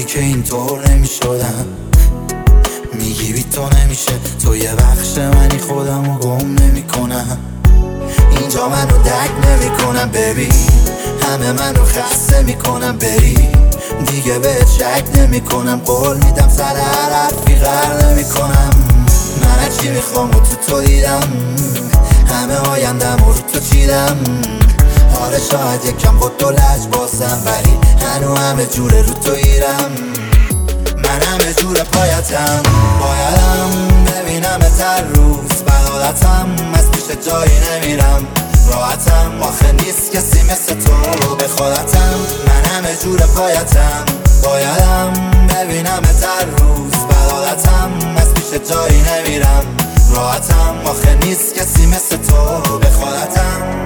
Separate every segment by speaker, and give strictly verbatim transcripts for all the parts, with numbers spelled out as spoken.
Speaker 1: که اینطور نمیشدم. میگی بی تو نمیشه، تو یه بخش منی، خودم رو گم نمی کنم. اینجا منو درک نمی کنم ببین، همه منو خسته میکنم بری. دیگه بهت شک نمی کنم، قول میدم سر هر حرفی غر نمی کنم. من هرچی میخوام و تو تو دیدم، همه آیندم رو تو چیدم. آره شاید یکم با تو لج بازم، ولی هنو همه جوره رو تو ایرم. من همه جور پایتم، بایدم ببینم تر روز بدالتم. از پیش جایی نمیرم، راحتم آخه نیست کسی مثل تو به خودتم. من همه جور پایتم، بایدم ببینم تر روز بدالتم. از پیش جایی نمیرم، راحتم آخه نیست کسی مثل تو به خودتم.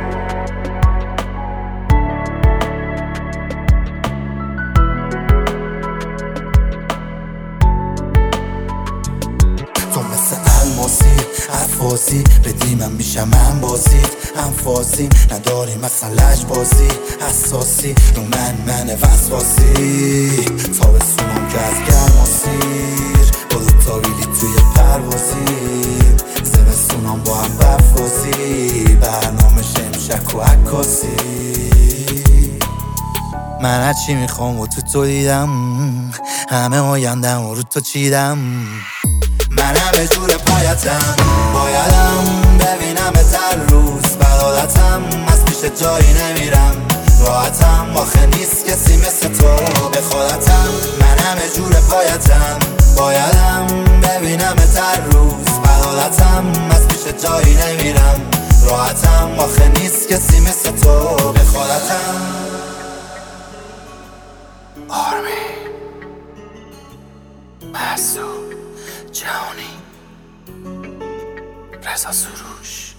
Speaker 1: تو مثل الماسی حرفازی بدی، من میشم من بازید انفازی. نداری مثلا لج بازی حساسی رو من من وسواسی. تا بسونم که از گرماسیر با دوتا بیلی توی پروازیم. زمستونام با هم برفازی، برنامه شمشک و عکاسی. من هرچی میخوام و تو تو دیدم، همه آیندم رو تو چیدم. من همه جور پایتم، بایدم ببینم تر روز بدالتم. از پیش جایی نمیرم، راحتم آخه نیست کسی مثل تو به خودتم. من همه جور پایتم، بایدم ببینم تر روز بدالتم. از پیش جایی نمیرم، راحتم آخه نیست کسی مثل تو به خودتم. آرمی محسوب جهانی رضا سروش.